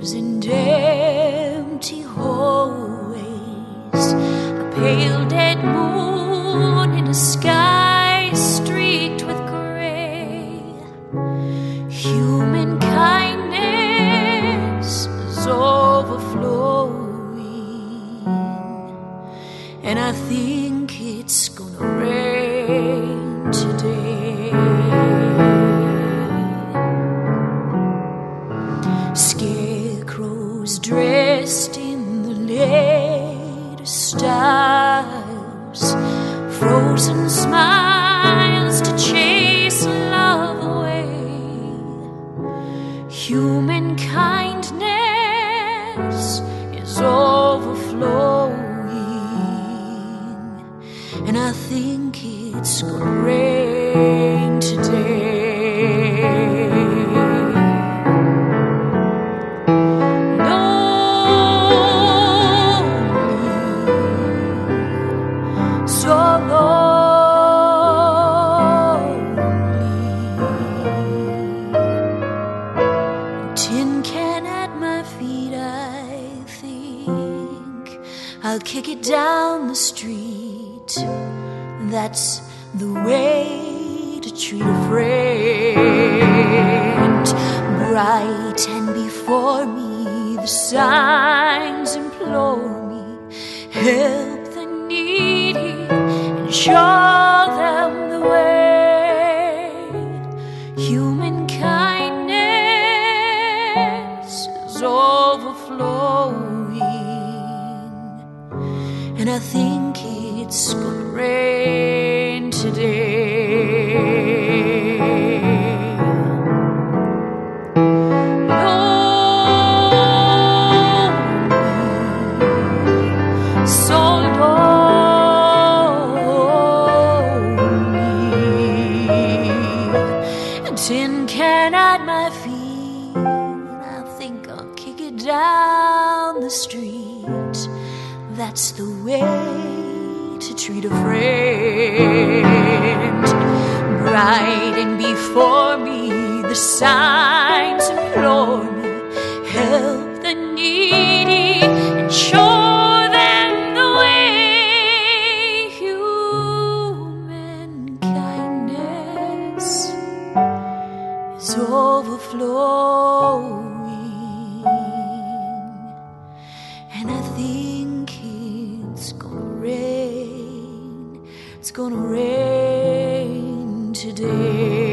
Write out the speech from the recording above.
and empty hallways, a pale dead moon in a sky streaked with gray. Human kindness is overflowing, and I think it's gonna rain today. Scarecrows dressed in the latest styles, frozen smiles to chase love away. Human kindness is overflowing, and I think it's gonna rain today. Tin can at my feet, I think I'll kick it down the street. That's the way to treat a friend. Bright and before me, the signs implore me, help the needy and show them the way. Human kindness is overflowing, and I think it's gonna rain today. Lonely, so lonely. A tin can at my feet, I think I'll kick it down the street. That's the way to treat a friend. Bright and before me, the signs implore me, help the needy and show them the way. Human kindness is overflowing, and I think it's gonna rain. It's gonna rain today.